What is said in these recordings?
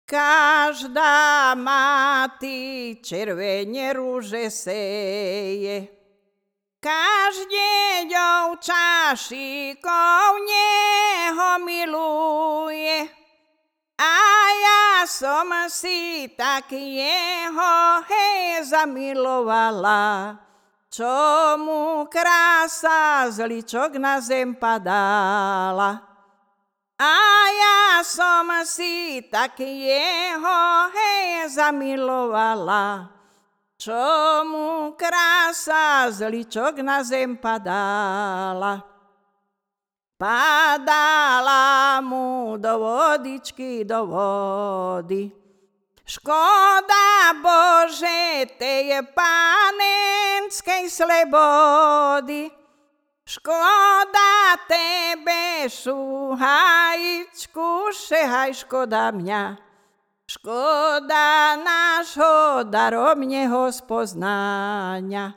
Každá mati červene rúže seje, každé ďovča šikovne ho miluje. A ja som si tak jeho zamilovala, čo mu krása z ličok na zem padala. A ja som si tak jeho zamilovala, čo mu krása z ličok na zem padala. Padala mu do vodičky, do vody. Škoda Bože tej panenskej slobody. Škoda tebe, šuhajičku, šehaj, škoda mňa. Škoda nášho daromného spoznania.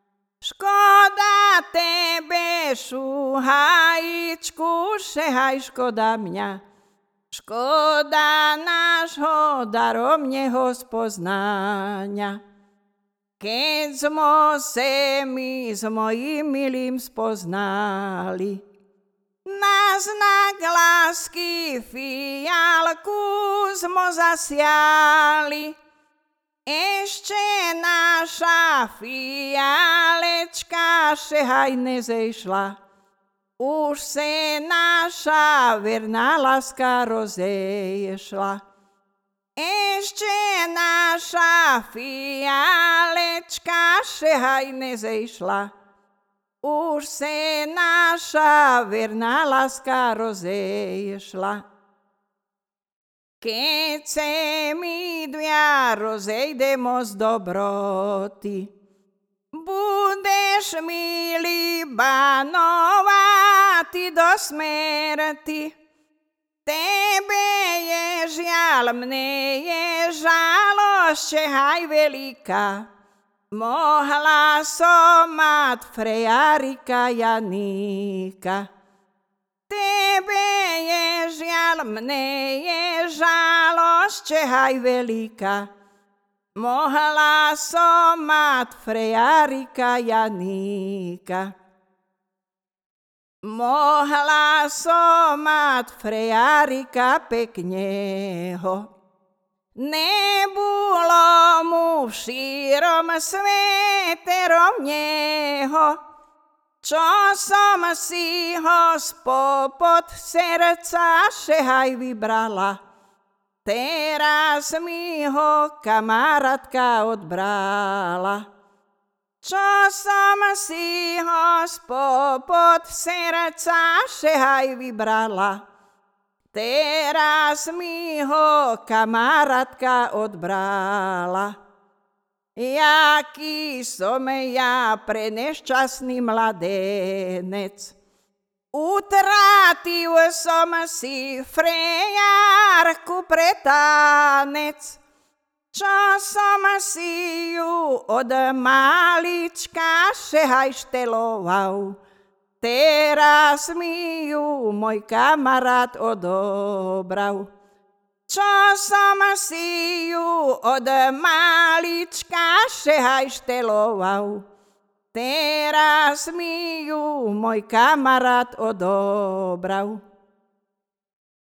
Škoda tebe, šuhajičku, šehaj, škoda mňa. Škoda nášho daromného spoznania. Keď sme se my s mojím milým spoznali, na znak lásky fialku sme zasiali. Ešte naša fialečka šehaj nezešla, už se naša verná láska rozešla. Ešte naša fialečka šehaj nezešla, už se naša verná láska rozešla. Keď se my dvia rozejdemo z dobroty, budeš milý banovati do smrti. Tebe je žiaľ, mne je žalosť, šehaj veľká. Mohla som mať frejárika Janíka. Tebe je žiaľ, mne je žalosť, šehaj veľká. Mohla som mať frejárika Janíka. Mohla som mať frejárika pekného. Nebolo mu v šírom svete rovného, čo som si ho spopod srdca šehaj vybrala. Teraz mi ho kamarátka odbrala. Čo som si ho spopod srdca šehaj vybrala, teraz mi ho kamarátka odbrala. Jaký som ja pre nešťastný mladenec, utratil som si frejárku pre tanec. Čo som si ju od malička šehaj šteloval, teraz mi ju môj kamarát odobral. Čo som si ju od malička šehaj šteloval, teraz mi ju môj kamarát odobral.